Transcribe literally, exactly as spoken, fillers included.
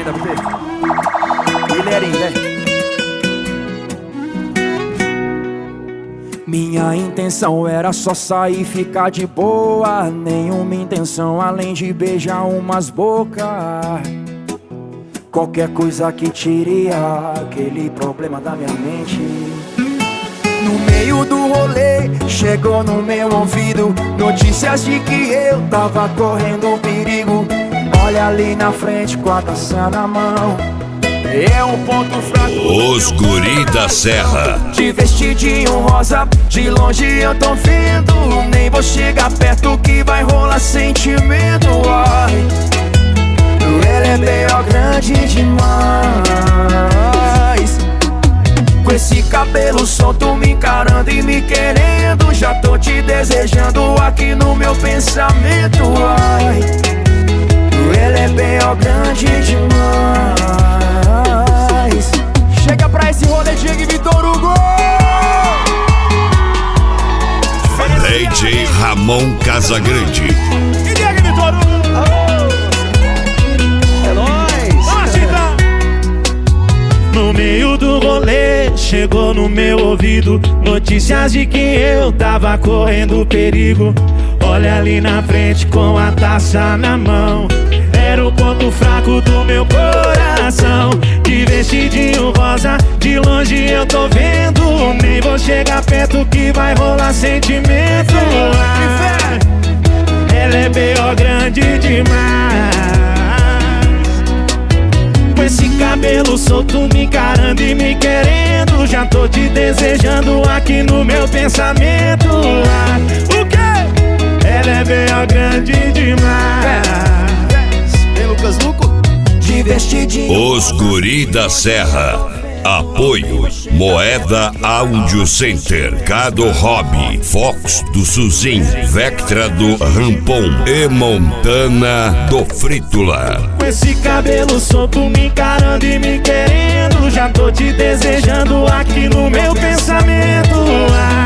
W P. Guilherme, né? Minha intenção era só sair e ficar de boa. Nenhuma intenção além de beijar umas bocas. Qualquer coisa que tire aquele problema da minha mente. No meio do rolê, chegou no meu ouvido notícias de que eu tava correndo um perigo. Olha ali na frente com a taça na mão. É um ponto fraco. Os guri da serra. De vestidinho rosa, de longe eu tô vendo. Nem vou chegar perto que vai rolar sentimento. Ai, ela é bem ó, grande demais. Com esse cabelo solto me encarando e me querendo. Já tô te desejando aqui no meu pensamento. Ai, ela é bem ó, grande demais. Chega pra esse rolê, Diego e Vitor Hugo. D J Ramon Casagrande. E Diego e Vitor Hugo. É nóis. No meio do rolê, chegou no meu ouvido notícias de que eu tava correndo perigo. Olha ali na frente com a taça na mão. Era o ponto fraco do meu coração. De vestidinho rosa, de longe eu tô vendo. Nem vou chegar perto que vai rolar sentimento. Ah, ela é B O grande demais. Com esse cabelo solto me encarando e me querendo. Já tô te desejando aqui no meu pensamento. Ah, o quê? Ela é B O grande demais. Lucas Luco. De vestidinho. Os guri da serra. Apoio Moeda Audio Center, Cado Hobby, Fox do Suzin, Vectra do Rampon e Montana do Frítula. Com esse cabelo solto me encarando e me querendo. Já tô te desejando aqui no meu pensamento. Ah,